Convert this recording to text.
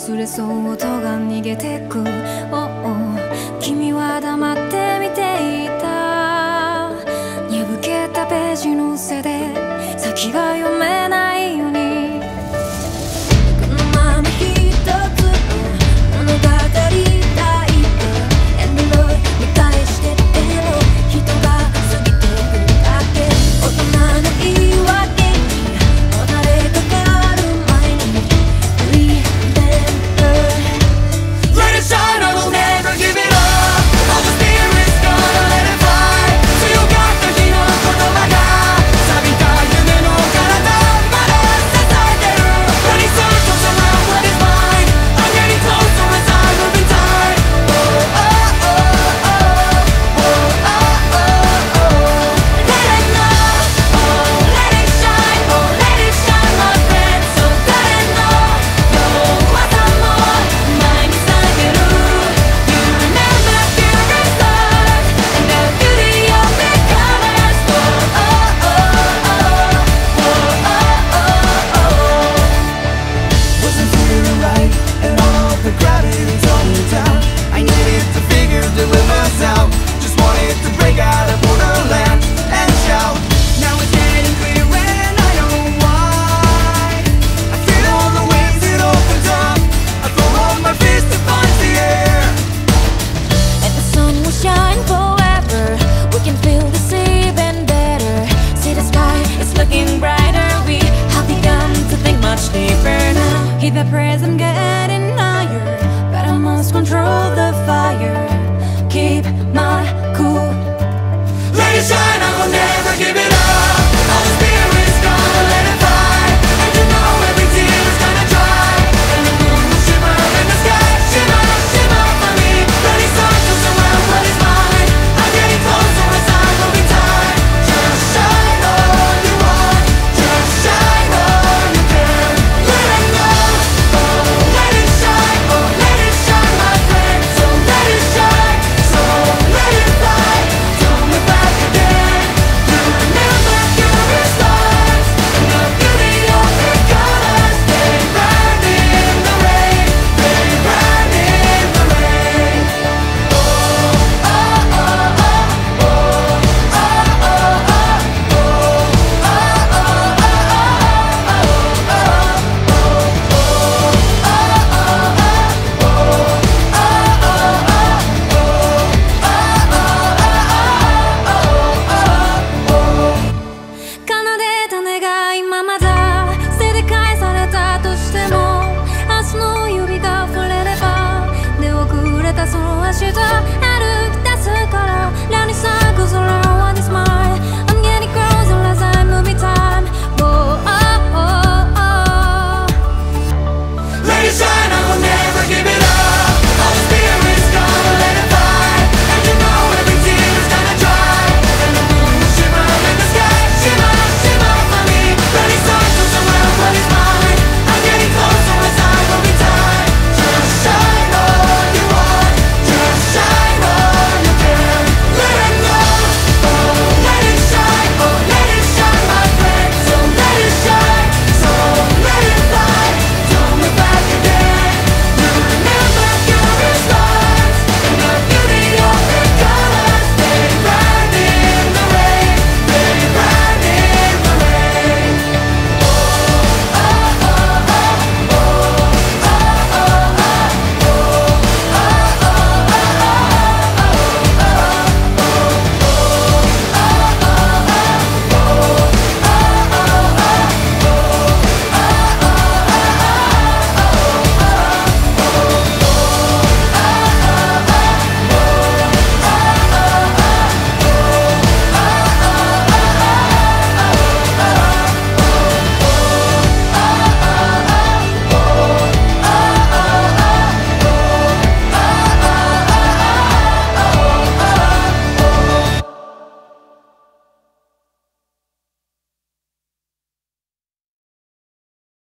忘れそう音が逃げてく、君は黙って見ていた。破けたページの背で先が読めないように、このまま一つ物語たいエンドロイド見返してても人が過ぎてくだけ。大人の言い訳にもたれかかる前に Remember Let it shine, I will never give it up. All the spirit's gonna let it fly. 強かった日の言葉が錆びた夢の体まだ支えてる。Running circles around what is mine. I'm getting closer as I move in time. Oh, oh, oh, oh, oh, oh, oh, oh. Let it know, oh, let it shine, oh, let it shine, my friend. So let it know, 弱さも前に下げる。You remember pure as love and the beauty of the colors. Oh, oh, oh, oh, oh, oh, oh. Wasn't feeling right and all the gravity's on me down. I needed to figure the limits out. Just wanted to break out of borderland and shout. Now it's getting clear and I know why. I feel all the waves it opens up. I throw all my fists to punch the air. And the sun will shine forever. We can feel this even better. See the sky, it's looking brighter. We have begun to think much deeper now. Keep the present getting higher, but I must control the fire. Keep my